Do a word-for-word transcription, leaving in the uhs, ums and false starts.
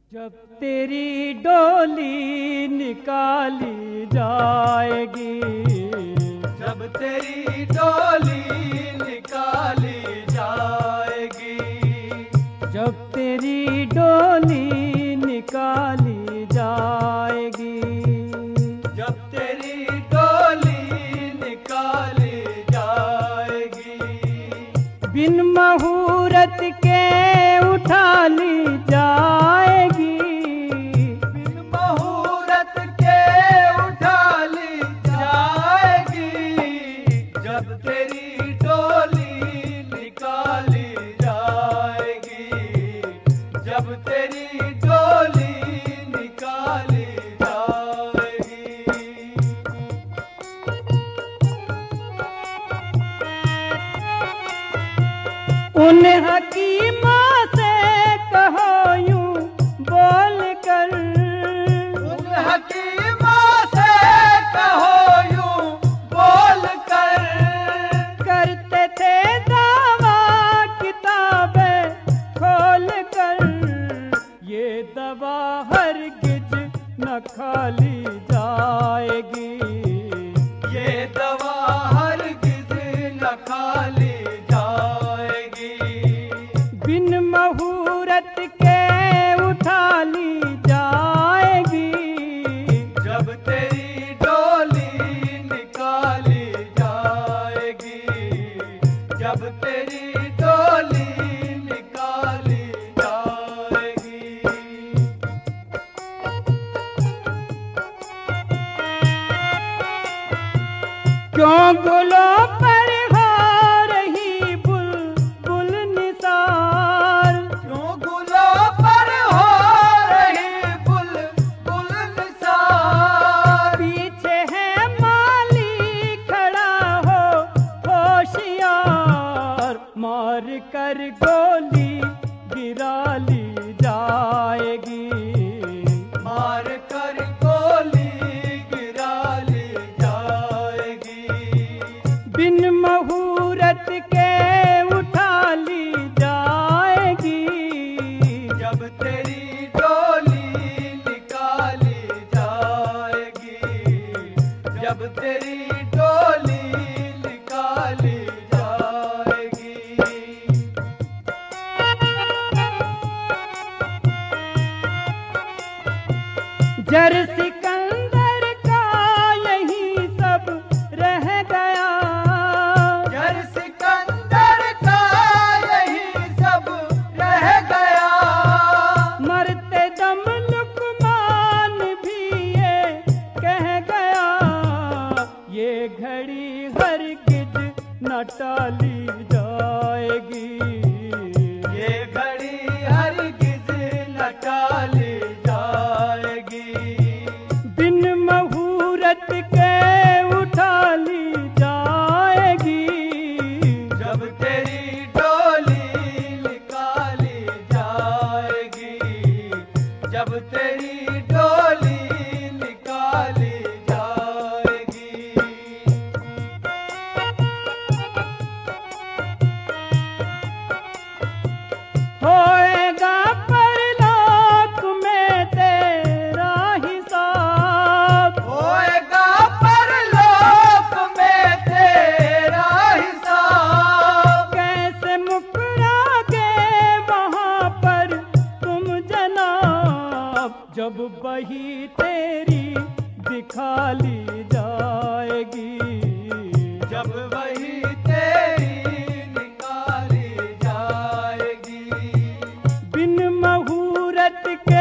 जब तेरी डोली निकाली जाएगी, जब तेरी डोली निकाली जाएगी, जब तेरी डोली निकाली जाएगी, जब तेरी डोली निकाली जाएगी, बिन मुहूर्त के उठा ली जाएगी, बिन मुहूर्त के उठा ली जाएगी, जब तेरी डोली निकाली जाएगी, जब तेरी डोली निकाली जाएगी। उन हकीमों से कहो यूं बोल कर, उन हकीमों से कहो यूं बोल कर, करते थे दावा किताबें खोल कर, ये दवा हरगिज न खाली जाएगी, ये दवा हरगिज न खाली जाएगी, बिन मुहूर्त के उठा ली जाएगी, जब तेरी डोली निकाली जाएगी, जब तेरी डोली निकाली जाएगी। क्यों गुलों पर हो रही बुलबुल निसार, क्यों गुलों पर हो रही बुलबुल निसार, पीछे है माली खड़ा हो होशियार, मार कर गोली गिरा ली जाएगी, मार कर गोली गिरा ली जाएगी, बिन मुहूर्त के उठा ली जाएगी, जब तेरी डोली निकाली जाएगी, जब तेरी डोली निकाली जाएगी। जर सिकंदर का यही सब रह गया, जर सिकंदर का यही सब रह गया, मरते दम लुकमान भी ये कह गया, ये घड़ी हरगिज न टाली जाएगी, ये घड़ी हरगिज न टाली जाएगी, बिन मुहूर्त के उठा ली जाएगी, जब तेरी डोली निकाली जाएगी, जब तेरी डोली निकाली जाएगी। होएगा परलोक में तेरा हिसाब, होएगा परलोक में तेरा हिसाब, कैसे मुकरागे वहाँ पर तुम जनाब, जब बही तेरी दिखा ली जाएगी, जब वही तेरी निकाली जाएगी, बिन मुहूर्त के